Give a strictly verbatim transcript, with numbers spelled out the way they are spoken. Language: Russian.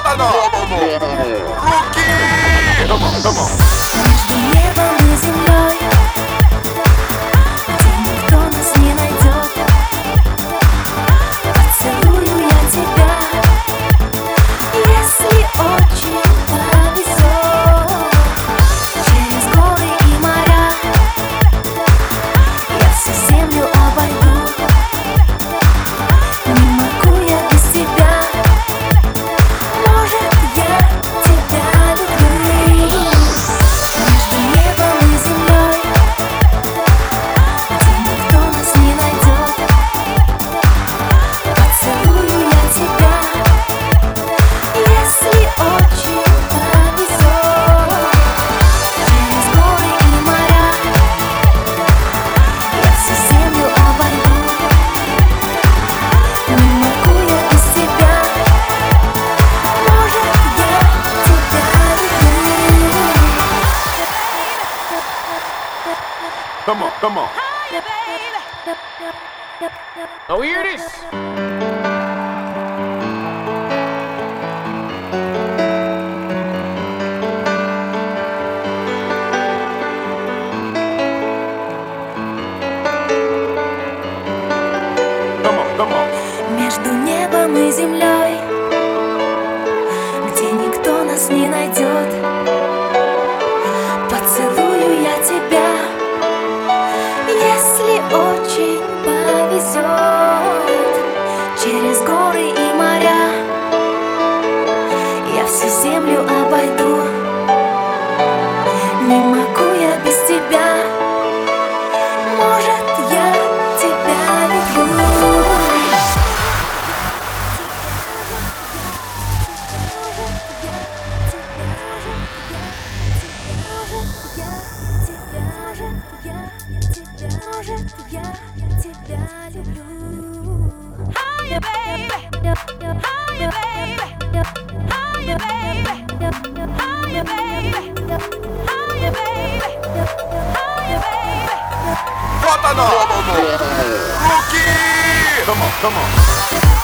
Вот оно! Руки! Come on, come on. Между небом и землей, где никто нас не найдет, поцелую я тебя, если очень повезет. Через горы и моря я всю землю обойду. Не могу я без тебя. Может, я тебя люблю. Между небом и землей, где никто нас не найдет, поцелую я тебя, если очень повезет. Через горы и моря я всю землю обойду. Не могу я без тебя. Может, я тебя люблю. Come on, come on. Now hear this. Come on, come on. Между небом и землей, где никто нас не найдет, поцелую я тебя, если очень повезет. Через горы и моря я всю землю обойду. Не могу я без тебя. Может, я тебя люблю. Может, я тебя люблю. Higher, baby. Higher, baby. Higher, baby. Higher, baby. Higher, baby. Higher, baby. Вот оно! Руки! Come on, come on.